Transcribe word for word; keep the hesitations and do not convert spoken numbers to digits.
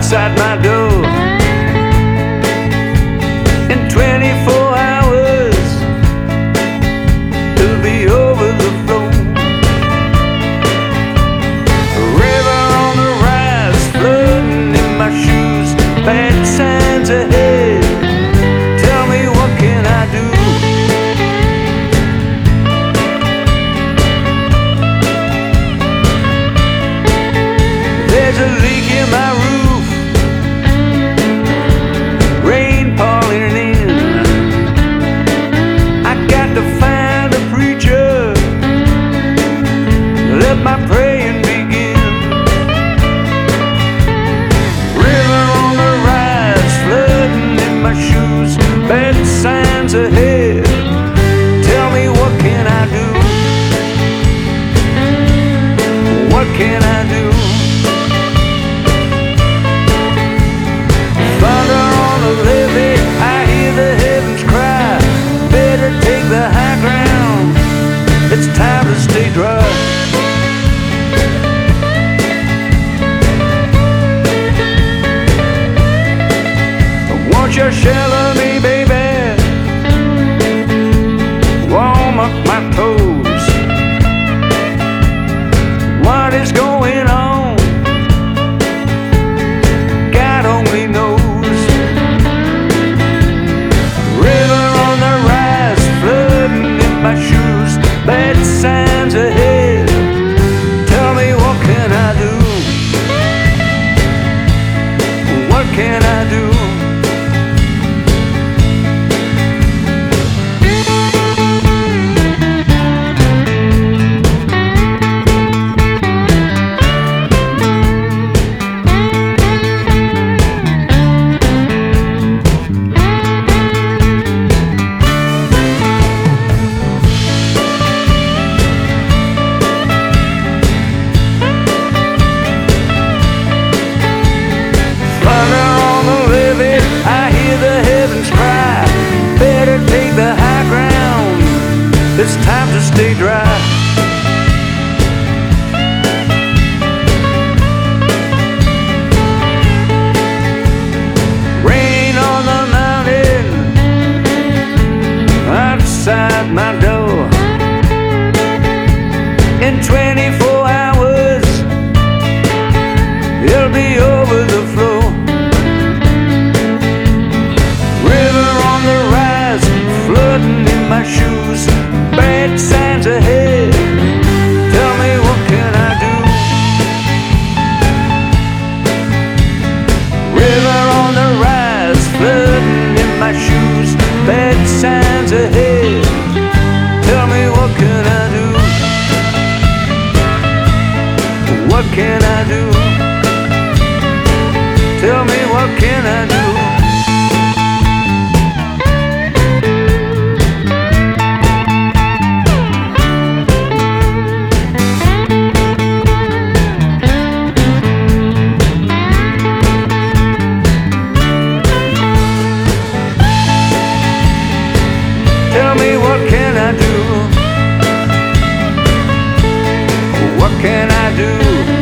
outside my door. In twenty-four hours, it'll be over the floor. A river on the rise, flooding in my shoes. Bad signs ahead. Tell me, what can I do? There's a leak in my roof, rain pouring in. I got to find a preacher, let my praying begin. River on the rise, flooding in my shoes. Bad signs ahead. Tell me, what can I do? What can I do? Thunder on the levee, I hear the heavens cry. Better take the high ground, it's time to stay dry. Won't you shelter me, baby? Warm up my toes. What is going on? God only knows. River on the rise, flooding in my shoes. Bad signs ahead. Tell me, what can I do? What can I do? I hear the heavens cry. Better take the high ground, it's time to stay dry. Rain on the mountain, outside my door. In twenty-four hours, it'll be over the floor. Flooding in my shoes, bad signs ahead. Tell me, what can I do? River on the rise, flooding in my shoes, bad signs ahead. Tell me, what can I do? What can I do? Tell me, what can I do? Tell me, what can I do? What can I do?